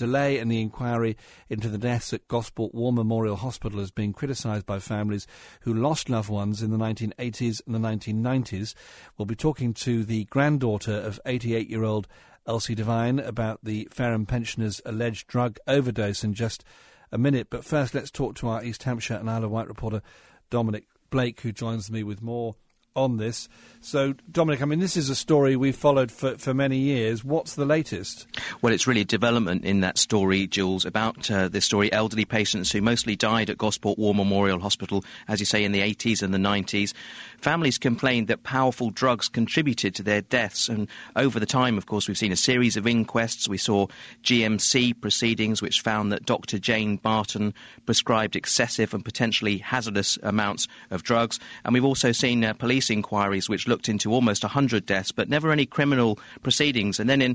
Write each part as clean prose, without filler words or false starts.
delay in the inquiry into the deaths at Gosport War Memorial Hospital has been criticised by families who lost loved ones in the 1980s and the 1990s. We'll be talking to the granddaughter of 88-year-old Elsie Devine about the Fareham pensioners' alleged drug overdose in just a minute. But first, let's talk to our East Hampshire and Isle of Wight reporter, Dominic Blake, who joins me with more on this. So, Dominic, I mean, this is a story we've followed for many years. What's the latest? Well, it's really a development in that story, Jules, about this story, elderly patients who mostly died at Gosport War Memorial Hospital, as you say, in the 80s and the 90s. Families complained that powerful drugs contributed to their deaths, and over the time, of course, we've seen a series of inquests. We saw GMC proceedings which found that Dr. Jane Barton prescribed excessive and potentially hazardous amounts of drugs, and we've also seen police inquiries which looked into almost 100 deaths, but never any criminal proceedings. And then in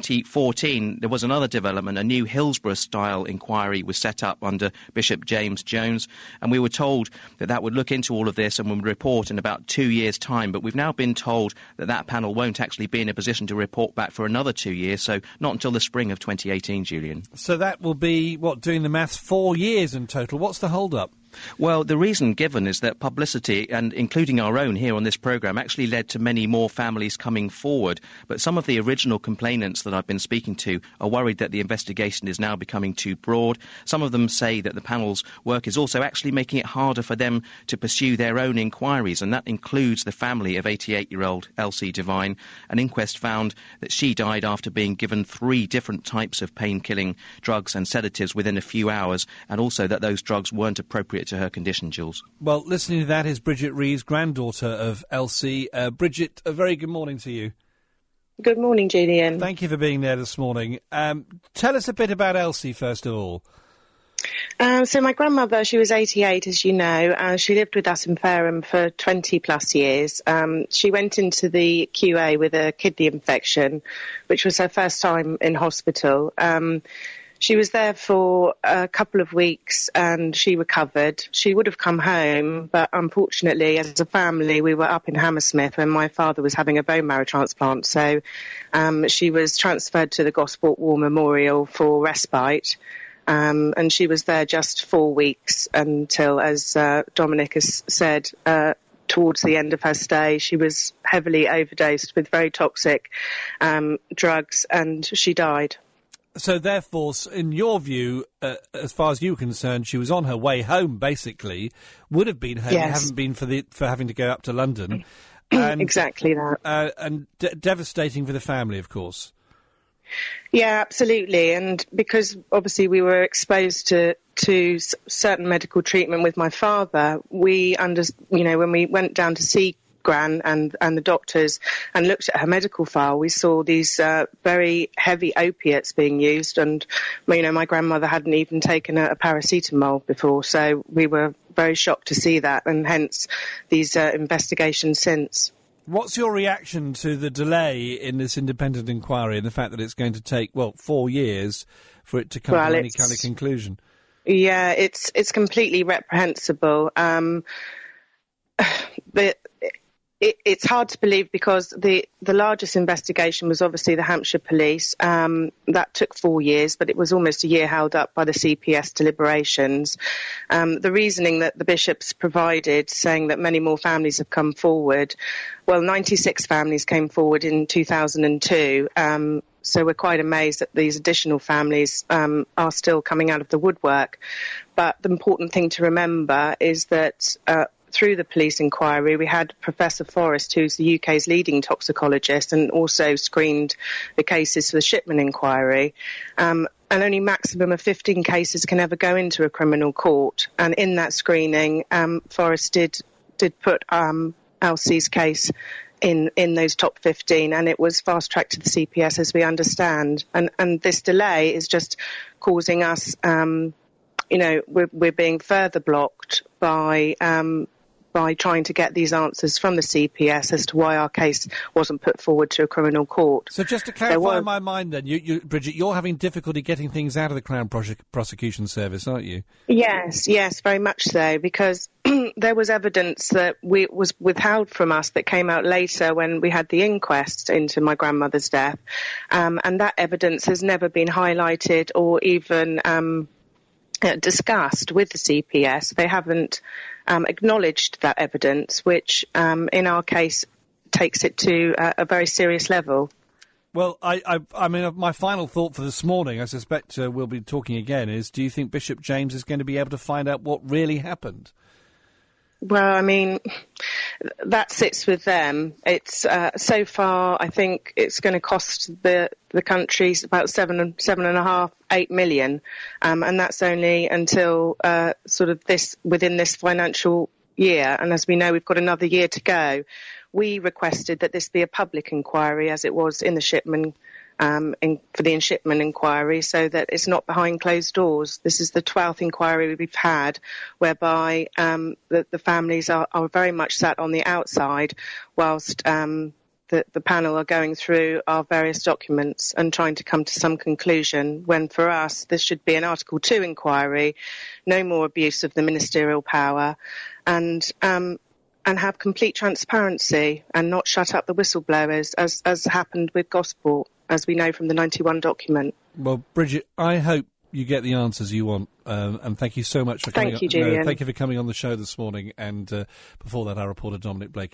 2014, there was another development. A new Hillsborough-style inquiry was set up under Bishop James Jones, and we were told that that would look into all of this and would report in about 2 years' time. But we've now been told that that panel won't actually be in a position to report back for another 2 years, so not until the spring of 2018, Julian. So that will be, doing the maths, 4 years in total. What's the hold-up? Well, the reason given is that publicity, and including our own here on this programme, actually led to many more families coming forward. But some of the original complainants that I've been speaking to are worried that the investigation is now becoming too broad. Some of them say that the panel's work is also actually making it harder for them to pursue their own inquiries, and that includes the family of 88-year-old Elsie Devine. An inquest found that she died after being given 3 different types of pain-killing drugs and sedatives within a few hours, and also that those drugs weren't appropriate to her condition, Jules. Well, listening to that is Bridget Rees, granddaughter of Elsie. Bridget, a very good morning to you. Good morning, Julian. Thank you for being there this morning. Tell us a bit about Elsie, first of all. So my grandmother, she was 88, as you know. She lived with us in Fareham for 20 plus years. She went into the QA with a kidney infection, which was her first time in hospital. She was there for a couple of weeks and she recovered. She would have come home, but unfortunately, as a family, we were up in Hammersmith when my father was having a bone marrow transplant. So she was transferred to the Gosport War Memorial for respite. And she was there just 4 weeks until, as Dominic has said, towards the end of her stay, she was heavily overdosed with very toxic drugs and she died. So, therefore, in your view, as far as you were concerned, she was on her way home, basically, would have been home, yes. Haven't been for having to go up to London. And, exactly that. And devastating for the family, of course. Yeah, absolutely. And because, obviously, we were exposed to certain medical treatment with my father, when we went down to see Gran and the doctors and looked at her medical file, we saw these very heavy opiates being used, and my grandmother hadn't even taken a paracetamol before, so we were very shocked to see that, and hence these investigations since. What's your reaction to the delay in this independent inquiry and the fact that it's going to take 4 years for it to come to any kind of conclusion? Yeah, it's completely reprehensible. It's hard to believe because the largest investigation was obviously the Hampshire Police. That took 4 years, but it was almost a year held up by the CPS deliberations. The reasoning that the bishops provided, saying that many more families have come forward, 96 families came forward in 2002. So we're quite amazed that these additional families are still coming out of the woodwork. But the important thing to remember is that through the police inquiry, we had Professor Forrest, who's the UK's leading toxicologist, and also screened the cases for the Shipman inquiry. And only maximum of 15 cases can ever go into a criminal court. And in that screening, Forrest did put Elsie's case in those top 15, and it was fast-tracked to the CPS, as we understand. And this delay is just causing us, we're being further blocked by by trying to get these answers from the CPS as to why our case wasn't put forward to a criminal court. So just to clarify in my mind then, Bridget, you're having difficulty getting things out of the Crown Prosecution Service, aren't you? Yes, very much so, because there was evidence that was withheld from us that came out later when we had the inquest into my grandmother's death, and that evidence has never been highlighted or even discussed with the CPS. They haven't acknowledged that evidence, which in our case takes it to a very serious level. Well, I mean, my final thought for this morning, I suspect we'll be talking again, is do you think Bishop James is going to be able to find out what really happened? Well, I mean, that sits with them. It's so far, I think it's going to cost the country about $7.5–8 million, and that's only until sort of within this financial year. And as we know, we've got another year to go. We requested that this be a public inquiry, as it was in the Shipman. For the Shipman inquiry, so that it's not behind closed doors. This is the 12th inquiry we've had, whereby the families are very much sat on the outside, whilst the panel are going through our various documents and trying to come to some conclusion, when for us this should be an Article 2 inquiry, no more abuse of the ministerial power, and have complete transparency and not shut up the whistleblowers, as happened with Gosport, as we know from the 91 document. Well, Bridget, I hope you get the answers you want, and thank you so much for coming. Thank you, Julian. Thank you for coming on the show this morning, and before that, our reporter Dominic Blake.